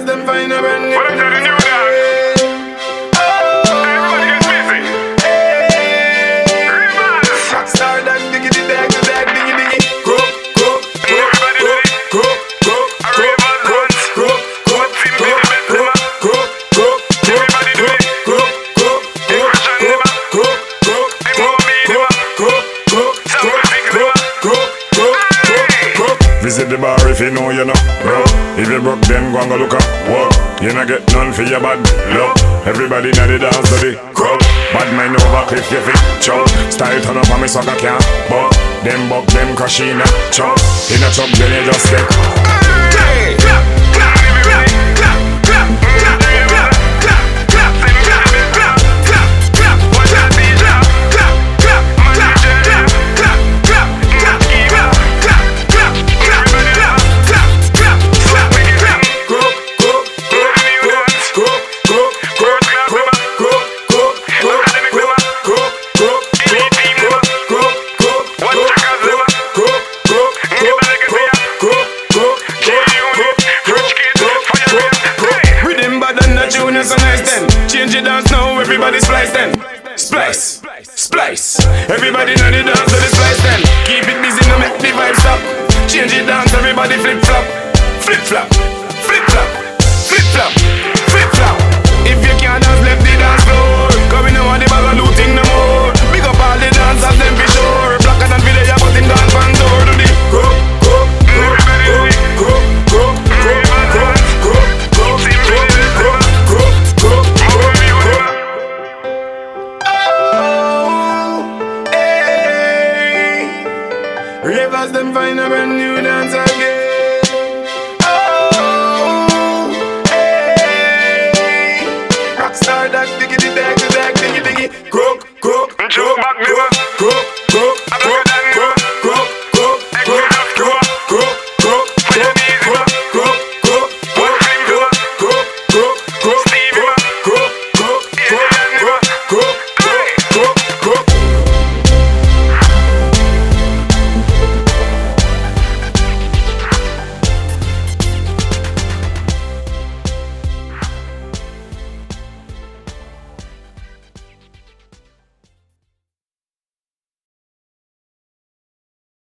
Ravers them find a brand new. What I'm telling you that. Everybody gets busy. Ravers. Star dag diggity dag dag diggy diggy. Crook crook crook crook crook crook crook crook crook crook crook crook crook. Everybody do it. Crook crook crook crook crook crook crook crook crook crook crook. Visit the bar if you know you know, bro. If you broke, then go and go look up. Whoa, you not get none for your bad luck. Everybody know the dance to the crowd. Bad mind over cliff, you fit choke. Style turn up on me sucker can't buck. Them buck, them crush in a choke. In a truck, then you just get Clap clap clap clap clap clap clap clap clap clap clap clap. What that be? Clap clap clap clap clap clap clap clap clap clap clap clap clap clap clap clap. Crook crook crook crook crook crook crook crook crook crook crook crook crook crook rhythm bad and the tune is so nice then. Change it dance now, everybody splice then. Splice, splice. Everybody know the dance to the splice then. Keep it busy, no make the vibe stop. Change it dance, everybody flip flop. Flip flop, flip flop, flip flop, flip flop. If you can't dance, left the dance floor. Cause we know what the bag of looting no more. Big up all the dancers, them for sure. Blacker than video, but him dance van door to the crook, crook, crook, crook, crook, crook, crook, crook, crook, crook, crook, crook, crook, crook. Oh, hey. Ravers them find a brand new dance again.